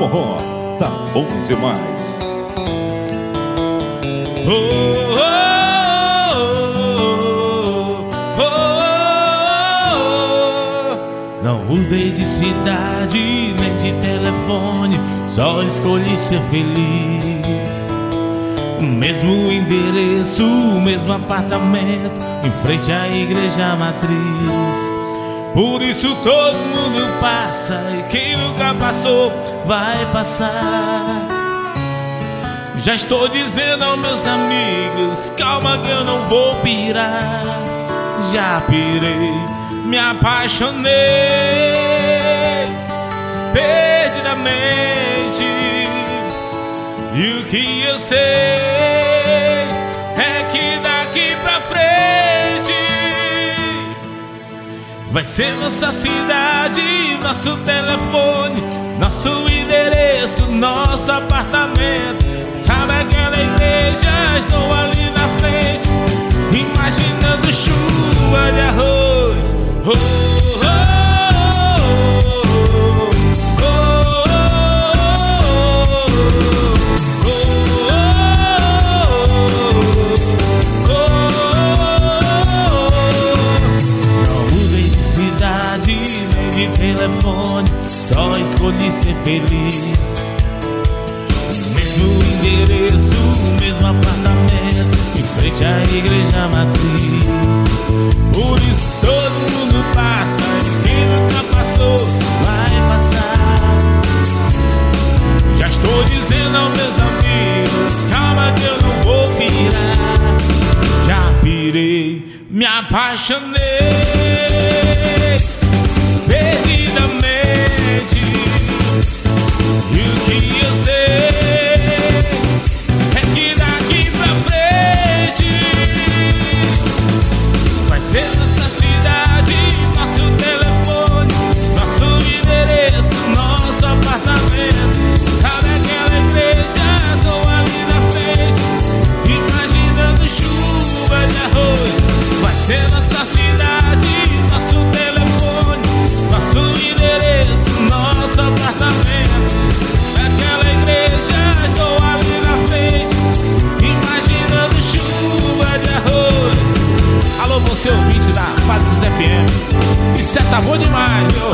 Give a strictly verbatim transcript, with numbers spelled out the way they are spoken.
forró tá bom demais. Oh, oh, oh, oh, oh. Não mudei de cidade nem de telefone, só escolhi ser feliz. O mesmo endereço, o mesmo apartamento, em frente à igreja matriz. Por isso todo mundo passa, e quem nunca passou vai passar. Já estou dizendo aos meus amigos, calma que eu não vou pirar. Já pirei, me apaixonei perdidamente, e o que eu sei é que daqui pra frente vai ser nossa cidade, nosso telefone, nosso endereço, nosso apartamento. Sabe aquela igreja? Estou ali na frente, imaginando chuva de arroz. Oh, oh, oh, oh, oh. Não mudei de cidade nem de telefone, só escolhi ser feliz. O endereço, o mesmo apartamento, em frente à igreja matriz. Por isso todo mundo passa, e quem nunca passou vai passar. Já estou dizendo aos meus amigos, calma que eu não vou pirar. Já pirei, me apaixonei perdidamente, e o que eu sei ser nossa cidade, nosso telefone, nosso endereço, nosso apartamento. Sabe aquela igreja? Estou ali na frente, imaginando chuva de arroz. Vai ser nossa cidade, nosso telefone, nosso endereço, nosso apartamento. Naquela igreja, estou ali na frente, imaginando chuva de arroz. Alô, você ouvinte da Fazes F M, isso é tá bom demais, meu.